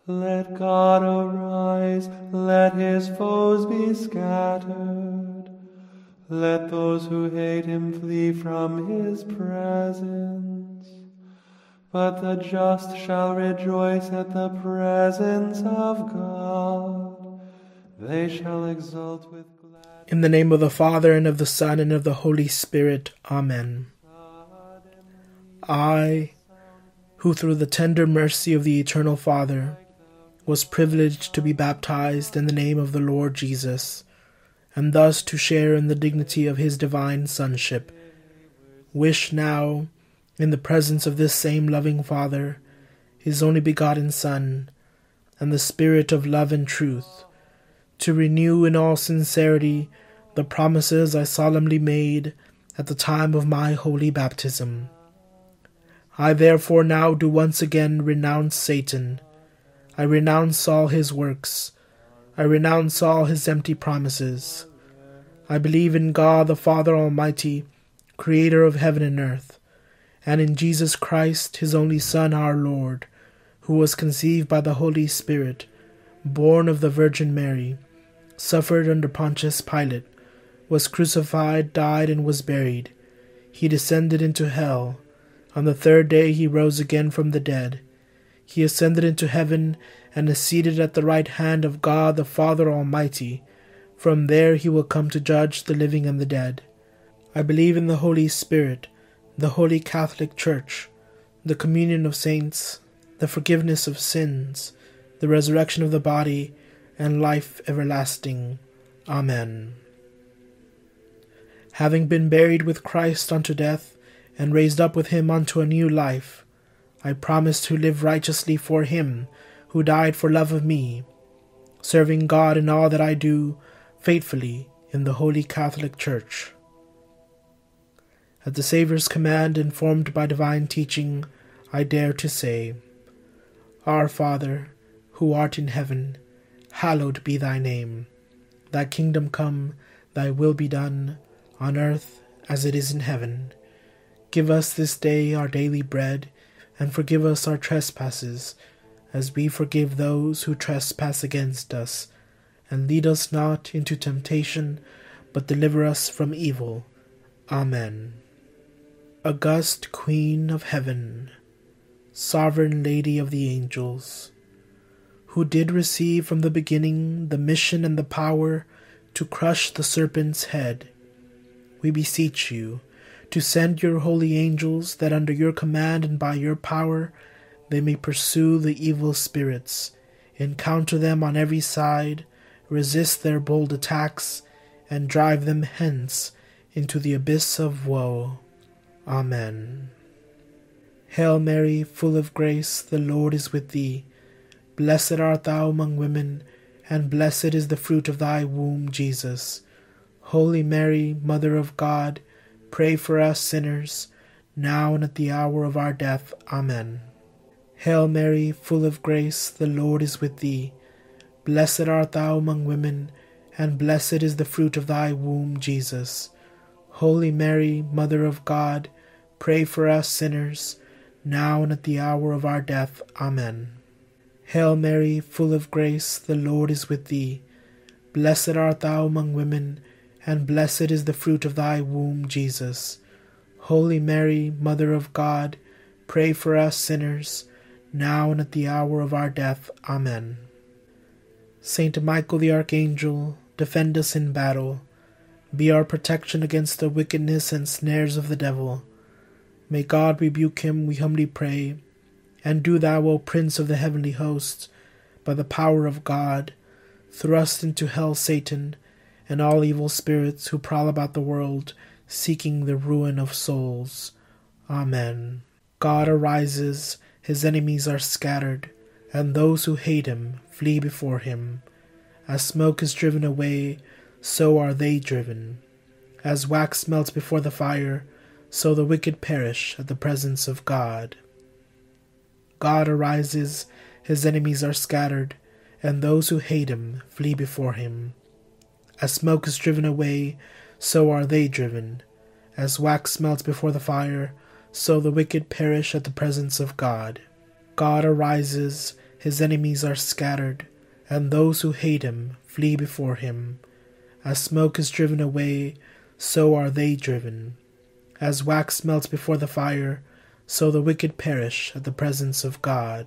Let God arise, let his foes be scattered. Let those who hate him flee from his presence. But the just shall rejoice at the presence of God. They shall exult with gladness. In the name of the Father, and of the Son, and of the Holy Spirit. Amen. I, who through the tender mercy of the Eternal Father, was privileged to be baptized in the name of the Lord Jesus, and thus to share in the dignity of his divine sonship, wish now, in the presence of this same loving Father, his only begotten Son, and the Spirit of love and truth, to renew in all sincerity the promises I solemnly made at the time of my holy baptism. I therefore now do once again renounce Satan. I renounce all his works. I renounce all his empty promises. I believe in God the Father Almighty, Creator of heaven and earth, and in Jesus Christ, his only Son, our Lord, who was conceived by the Holy Spirit, born of the Virgin Mary, suffered under Pontius Pilate, was crucified, died, and was buried. He descended into hell. On the third day he rose again from the dead. He ascended into heaven, and is seated at the right hand of God the Father Almighty. From there he will come to judge the living and the dead. I believe in the Holy Spirit, the Holy Catholic Church, the communion of saints, the forgiveness of sins, the resurrection of the body, and life everlasting. Amen. Having been buried with Christ unto death, and raised up with him unto a new life, I promise to live righteously for him who died for love of me, serving God in all that I do, faithfully in the Holy Catholic Church. At the Saviour's command, informed by divine teaching, I dare to say, Our Father, who art in heaven, hallowed be thy name. Thy kingdom come, thy will be done, on earth as it is in heaven. Give us this day our daily bread, and forgive us our trespasses, as we forgive those who trespass against us. And lead us not into temptation, but deliver us from evil. Amen. August Queen of Heaven, Sovereign Lady of the Angels, who did receive from the beginning the mission and the power to crush the serpent's head, we beseech you to send your holy angels, that under your command and by your power they may pursue the evil spirits, encounter them on every side, resist their bold attacks, and drive them hence into the abyss of woe. Amen. Hail Mary, full of grace, the Lord is with thee. Blessed art thou among women, and blessed is the fruit of thy womb, Jesus. Holy Mary, Mother of God, pray for us sinners, now and at the hour of our death. Amen. Hail Mary, full of grace, the Lord is with thee. Blessed art thou among women, and blessed is the fruit of thy womb, Jesus. Holy Mary, Mother of God, pray for us sinners, now and at the hour of our death. Amen. Hail Mary, full of grace, the Lord is with thee. Blessed art thou among women, and blessed is the fruit of thy womb, Jesus. Holy Mary, Mother of God, pray for us sinners, now and at the hour of our death. Amen. Saint Michael the Archangel, defend us in battle. Be our protection against the wickedness and snares of the devil. May God rebuke him, we humbly pray. And do thou, O Prince of the heavenly hosts, by the power of God, thrust into hell Satan, and all evil spirits who prowl about the world, seeking the ruin of souls. Amen. God arises, his enemies are scattered, and those who hate him flee before him. As smoke is driven away, so are they driven. As wax melts before the fire, so the wicked perish at the presence of God. God arises, his enemies are scattered, and those who hate him flee before him. As smoke is driven away, so are they driven. As wax melts before the fire, so the wicked perish at the presence of God. God arises, his enemies are scattered, and those who hate him flee before him. As smoke is driven away, so are they driven. As wax melts before the fire, so the wicked perish at the presence of God.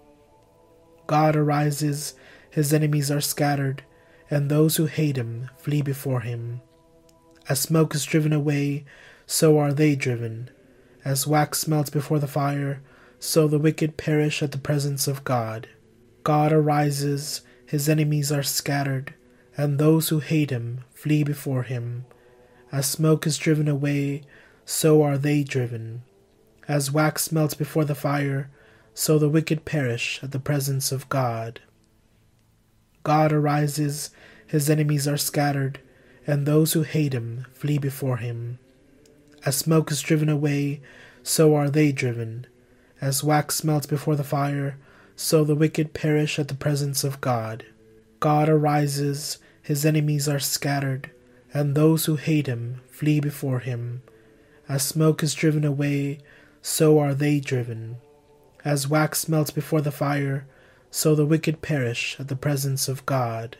God arises, his enemies are scattered, and those who hate him flee before him. As smoke is driven away, so are they driven. As wax melts before the fire, so the wicked perish at the presence of God. God arises, his enemies are scattered, and those who hate him flee before him. As smoke is driven away, so are they driven. As wax melts before the fire, so the wicked perish at the presence of God. God arises, his enemies are scattered, and those who hate him flee before him. As smoke is driven away, so are they driven. As wax melts before the fire, so the wicked perish at the presence of God. God arises, his enemies are scattered, and those who hate him flee before him. As smoke is driven away, so are they driven. As wax melts before the fire, so the wicked perish at the presence of God.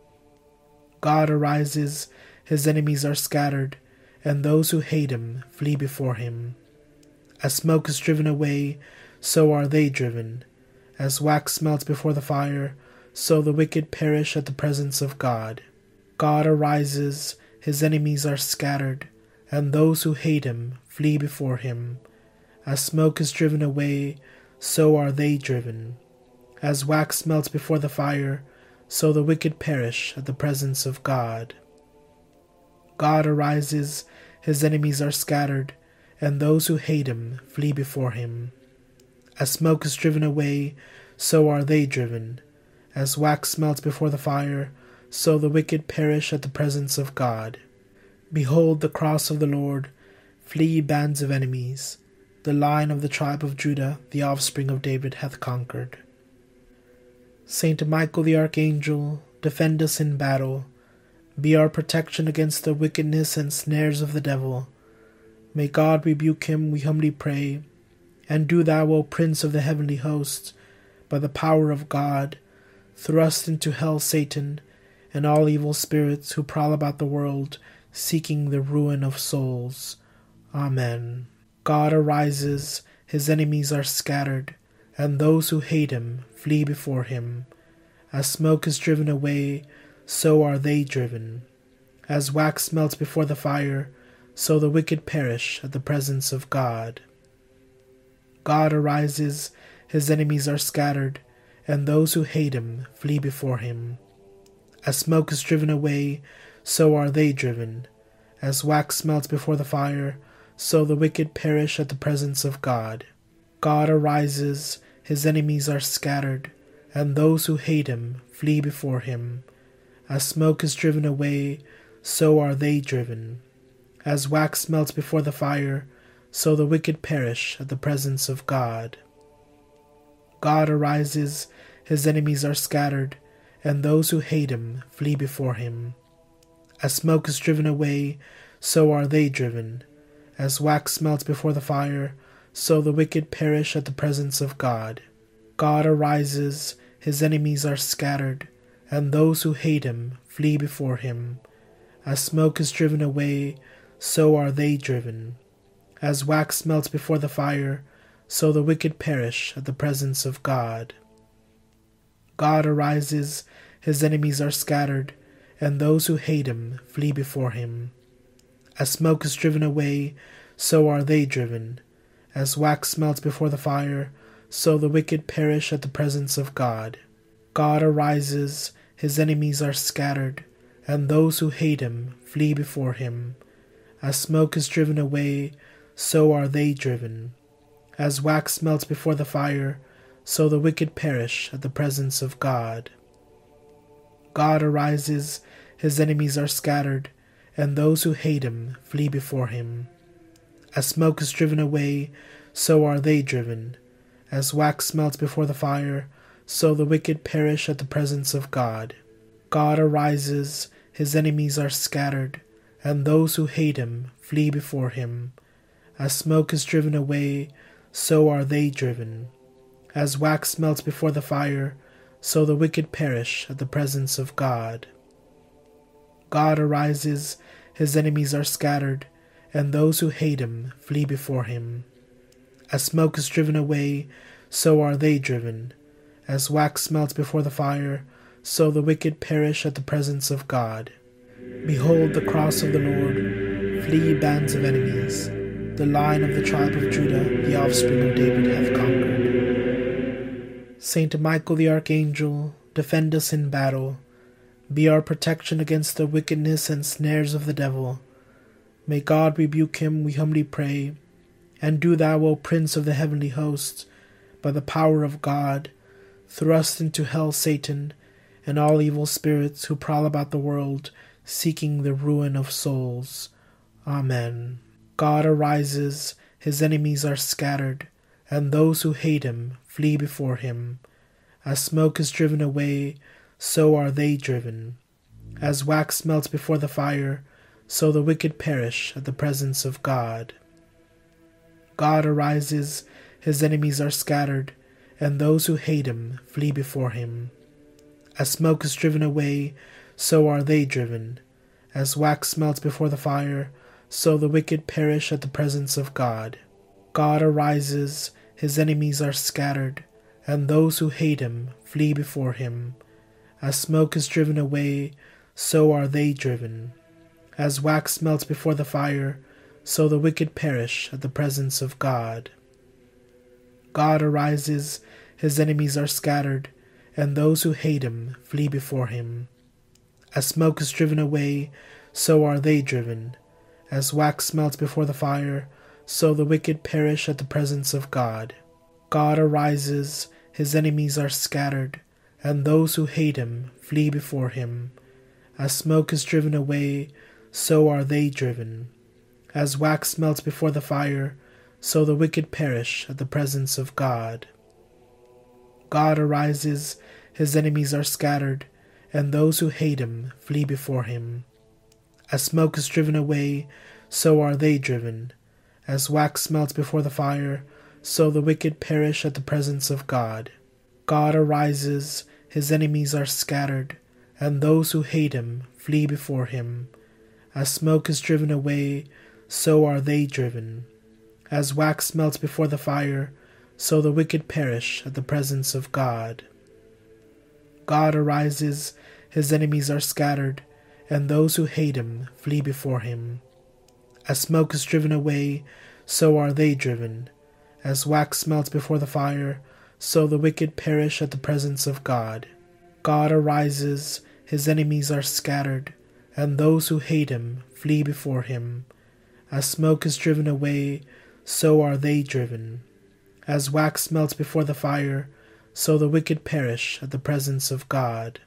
God arises, his enemies are scattered, and those who hate him flee before him. As smoke is driven away, so are they driven. As wax melts before the fire, so the wicked perish at the presence of God. God arises, his enemies are scattered, and those who hate him flee before him. As smoke is driven away, so are they driven. As wax melts before the fire, so the wicked perish at the presence of God. God arises, his enemies are scattered, and those who hate him flee before him. As smoke is driven away, so are they driven. As wax melts before the fire, so the wicked perish at the presence of God. Behold the cross of the Lord, flee bands of enemies. The Lion of the tribe of Judah, the offspring of David, hath conquered. Saint Michael the Archangel, defend us in battle. Be our protection against the wickedness and snares of the devil. May God rebuke him, we humbly pray. And do thou, O Prince of the heavenly host, by the power of God, thrust into hell Satan and all evil spirits who prowl about the world, seeking the ruin of souls. Amen. God arises, his enemies are scattered, and those who hate him flee before him. As smoke is driven away, so are they driven. As wax melts before the fire, so the wicked perish at the presence of God. God arises, his enemies are scattered, and those who hate him flee before him. As smoke is driven away, so are they driven. As wax melts before the fire, so the wicked perish at the presence of God. God arises, his enemies are scattered, and those who hate him flee before him. As smoke is driven away, so are they driven. As wax melts before the fire, so the wicked perish at the presence of God. God arises, his enemies are scattered, and those who hate him flee before him. As smoke is driven away, so are they driven. As wax melts before the fire, so the wicked perish at the presence of God. God arises, his enemies are scattered, and those who hate him flee before him. As smoke is driven away, so are they driven. As wax melts before the fire, so the wicked perish at the presence of God. God arises, his enemies are scattered, and those who hate him flee before him. As smoke is driven away, so are they driven. As wax melts before the fire, so the wicked perish at the presence of God. God arises, his enemies are scattered, and those who hate him flee before him. As smoke is driven away, so are they driven. As wax melts before the fire, so the wicked perish at the presence of God. God arises, his enemies are scattered, and those who hate him flee before him. As smoke is driven away, so are they driven. As wax melts before the fire, so the wicked perish at the presence of God. God arises, his enemies are scattered, and those who hate him flee before him. As smoke is driven away, so are they driven. As wax melts before the fire, so the wicked perish at the presence of God. God arises, his enemies are scattered, and those who hate him flee before him. As smoke is driven away, so are they driven. As wax melts before the fire, so the wicked perish at the presence of God. Behold the cross of the Lord, flee bands of enemies. The Lion of the tribe of Judah, the offspring of David, hath conquered. Saint Michael the Archangel, defend us in battle. Be our protection against the wickedness and snares of the devil. May God rebuke him, we humbly pray. And do thou, O Prince of the heavenly host, by the power of God, thrust into hell Satan and all evil spirits who prowl about the world, seeking the ruin of souls. Amen. God arises, his enemies are scattered, and those who hate him flee before him. As smoke is driven away, so are they driven. As wax melts before the fire, so the wicked perish at the presence of God. God arises, his enemies are scattered, and those who hate him flee before him. As smoke is driven away, so are they driven. As wax melts before the fire, so the wicked perish at the presence of God. God arises, his enemies are scattered, and those who hate him flee before him. As smoke is driven away, so are they driven. As wax melts before the fire, so the wicked perish at the presence of God. God arises, his enemies are scattered, and those who hate him flee before him. As smoke is driven away, so are they driven. As wax melts before the fire, so the wicked perish at the presence of God. God arises, his enemies are scattered, and those who hate him flee before him. As smoke is driven away, so are they driven. As wax melts before the fire, so the wicked perish at the presence of God. God arises, his enemies are scattered, and those who hate him flee before him. As smoke is driven away, so are they driven. As wax melts before the fire, so the wicked perish at the presence of God. God arises, his enemies are scattered, and those who hate him flee before him. As smoke is driven away, so are they driven. As wax melts before the fire, so the wicked perish at the presence of God. God arises, his enemies are scattered, and those who hate him flee before him. As smoke is driven away, so are they driven. As wax melts before the fire, so the wicked perish at the presence of God. God arises, his enemies are scattered, and those who hate him flee before him. As smoke is driven away, so are they driven. As wax melts before the fire, so the wicked perish at the presence of God.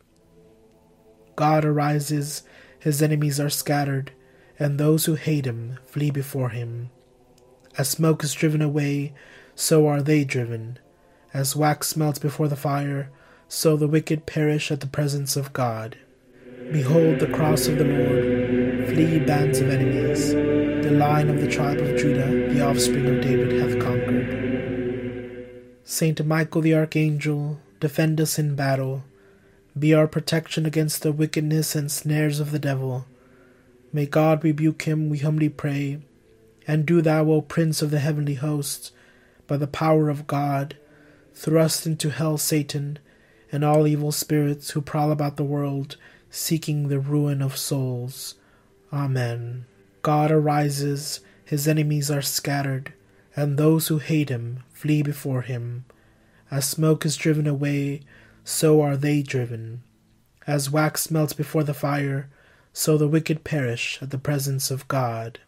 God arises, his enemies are scattered, and those who hate him flee before him. As smoke is driven away, so are they driven. As wax melts before the fire, so the wicked perish at the presence of God. Behold the cross of the Lord, flee bands of enemies. The Lion of the tribe of Judah, the offspring of David, hath conquered. Saint Michael the Archangel, defend us in battle. Be our protection against the wickedness and snares of the devil. May God rebuke him, we humbly pray. And do thou, O Prince of the heavenly hosts, by the power of God, thrust into hell Satan and all evil spirits who prowl about the world, seeking the ruin of souls. Amen. God arises, his enemies are scattered, and those who hate him flee before him. As smoke is driven away, so are they driven. As wax melts before the fire, so the wicked perish at the presence of God.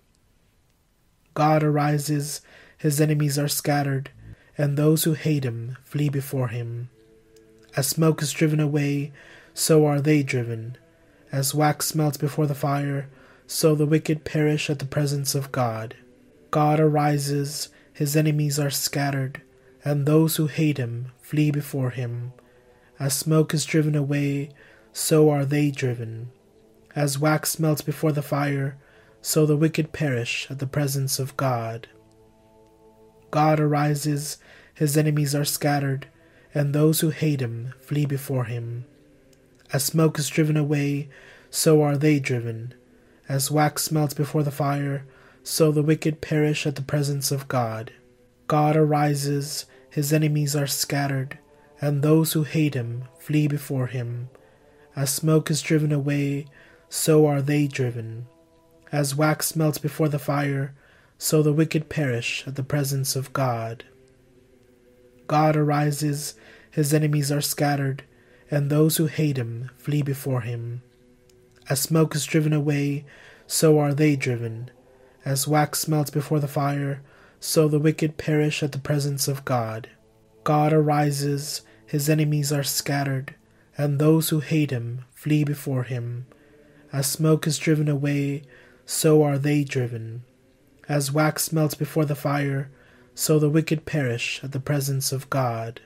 God arises, his enemies are scattered, and those who hate him flee before him. As smoke is driven away, so are they driven. As wax melts before the fire, so the wicked perish at the presence of God. God arises, his enemies are scattered, and those who hate him flee before him. As smoke is driven away, so are they driven. As wax melts before the fire, so the wicked perish at the presence of God. God arises, his enemies are scattered, and those who hate him flee before him. As smoke is driven away, so are they driven. As wax melts before the fire, so the wicked perish at the presence of God. God arises, his enemies are scattered, and those who hate him flee before him. As smoke is driven away, so are they driven. As wax melts before the fire, so the wicked perish at the presence of God. God arises, his enemies are scattered, and those who hate him flee before him. As smoke is driven away, so are they driven. As wax melts before the fire, so the wicked perish at the presence of God. God arises, his enemies are scattered, and those who hate him flee before him. As smoke is driven away, so are they driven. As wax melts before the fire, so the wicked perish at the presence of God.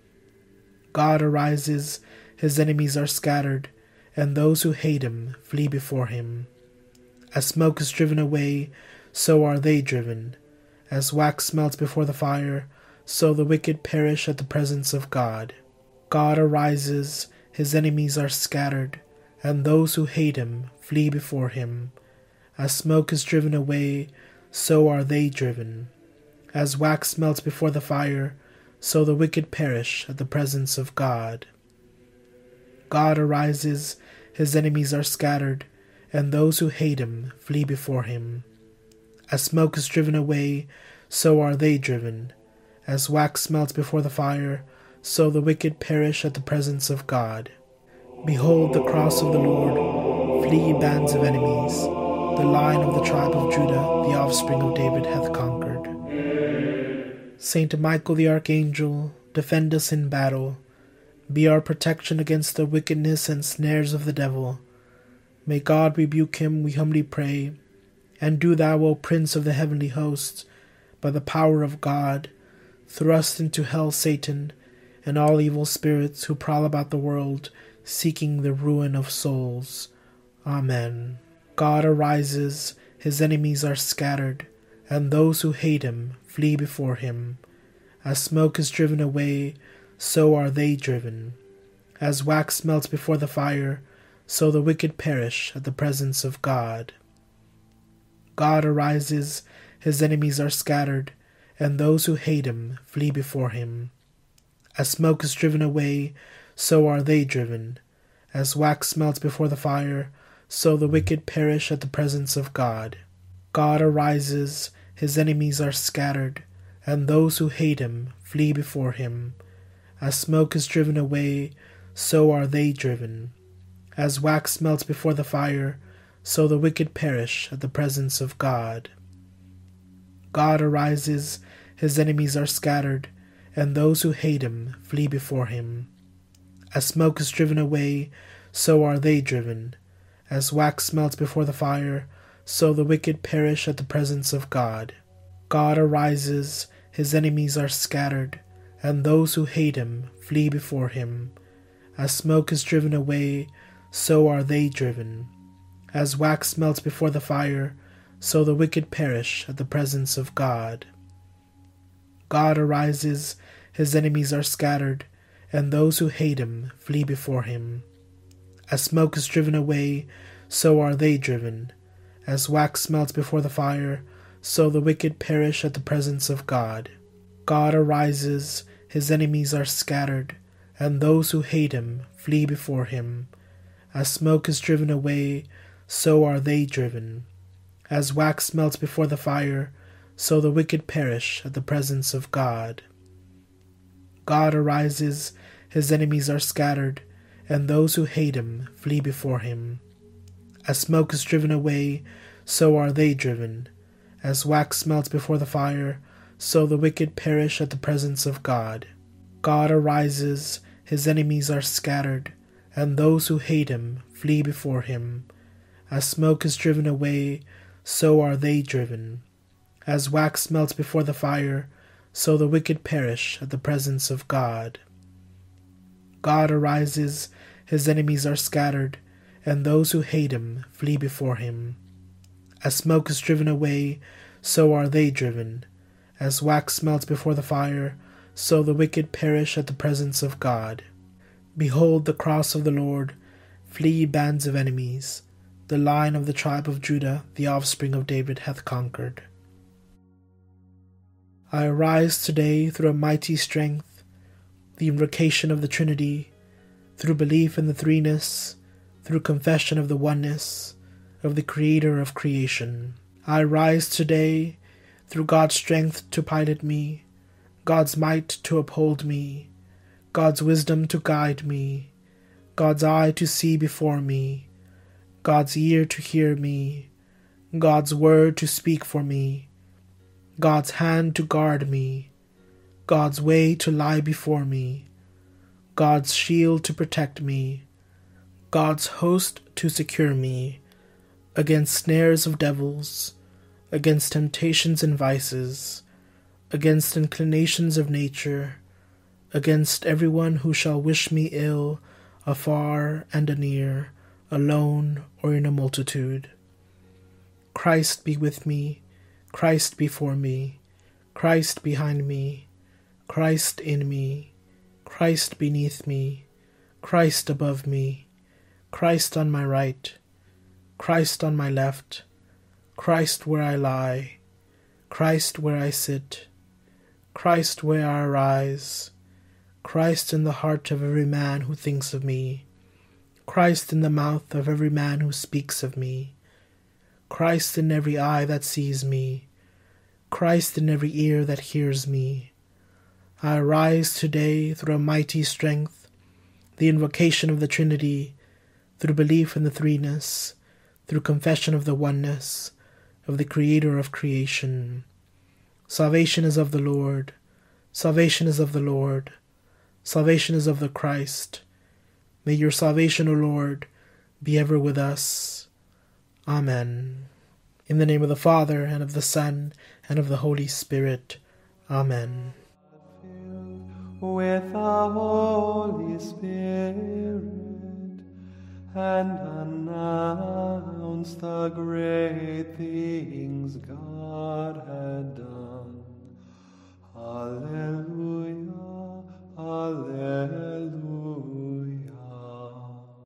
God arises, his enemies are scattered, and those who hate him flee before him. As smoke is driven away, so are they driven. As wax melts before the fire, so the wicked perish at the presence of God. God arises, his enemies are scattered, and those who hate him flee before him. As smoke is driven away, so are they driven. As wax melts before the fire, so the wicked perish at the presence of God. God arises, his enemies are scattered, and those who hate him flee before him. As smoke is driven away, so are they driven. As wax melts before the fire, so the wicked perish at the presence of God. Behold the cross of the Lord, flee ye bands of enemies. The Lion of the tribe of Judah, the offspring of David, hath conquered. Saint Michael the Archangel, defend us in battle. Be our protection against the wickedness and snares of the devil. May God rebuke him, we humbly pray. And do thou, O Prince of the heavenly hosts, by the power of God, thrust into hell Satan and all evil spirits who prowl about the world, seeking the ruin of souls. Amen. God arises, his enemies are scattered, and those who hate him flee before him. As smoke is driven away, so are they driven. As wax melts before the fire, so the wicked perish at the presence of God. God arises, his enemies are scattered, and those who hate him flee before him. As smoke is driven away, so are they driven. As wax melts before the fire, so the wicked perish at the presence of God. God arises, his enemies are scattered, and those who hate him flee before him. As smoke is driven away, so are they driven. As wax melts before the fire, so the wicked perish at the presence of God. God arises, his enemies are scattered, and those who hate him flee before him. As smoke is driven away, so are they driven. As wax melts before the fire, so the wicked perish at the presence of God. God arises, his enemies are scattered, and those who hate him flee before him. As smoke is driven away, so are they driven. As wax melts before the fire, so the wicked perish at the presence of God. God arises, his enemies are scattered, and those who hate him flee before him. As smoke is driven away, so are they driven. As wax melts before the fire, so the wicked perish at the presence of God. God arises, his enemies are scattered, and those who hate him flee before him. As smoke is driven away, so are they driven. As wax melts before the fire, so the wicked perish at the presence of God. God arises, his enemies are scattered, and those who hate him flee before him. As smoke is driven away, so are they driven. As wax melts before the fire, so the wicked perish at the presence of God. God arises, his enemies are scattered, and those who hate him flee before him. As smoke is driven away, so are they driven. As wax melts before the fire, so the wicked perish at the presence of God. God arises, his enemies are scattered, and those who hate him flee before him. As smoke is driven away, so are they driven. As wax melts before the fire, so the wicked perish at the presence of God. Behold the cross of the Lord, flee bands of enemies. The Lion of the tribe of Judah, the offspring of David, hath conquered. I arise today through a mighty strength, the invocation of the Trinity, through belief in the threeness, through confession of the oneness of the Creator of creation. I rise today through God's strength to pilot me, God's might to uphold me, God's wisdom to guide me, God's eye to see before me, God's ear to hear me, God's word to speak for me, God's hand to guard me, God's way to lie before me, God's shield to protect me, God's host to secure me, against snares of devils, against temptations and vices, against inclinations of nature, against everyone who shall wish me ill, afar and anear, alone or in a multitude. Christ be with me, Christ before me, Christ behind me, Christ in me, Christ beneath me, Christ above me, Christ on my right, Christ on my left, Christ where I lie, Christ where I sit, Christ where I arise, Christ in the heart of every man who thinks of me, Christ in the mouth of every man who speaks of me, Christ in every eye that sees me, Christ in every ear that hears me. I arise today through a mighty strength, the invocation of the Trinity, through belief in the threeness, through confession of the oneness of the Creator of creation. Salvation is of the Lord, salvation is of the Lord, salvation is of the Christ. May your salvation, O Lord, be ever with us. Amen. In the name of the Father, and of the Son, and of the Holy Spirit. Amen. With the Holy Spirit, and announce the great things God had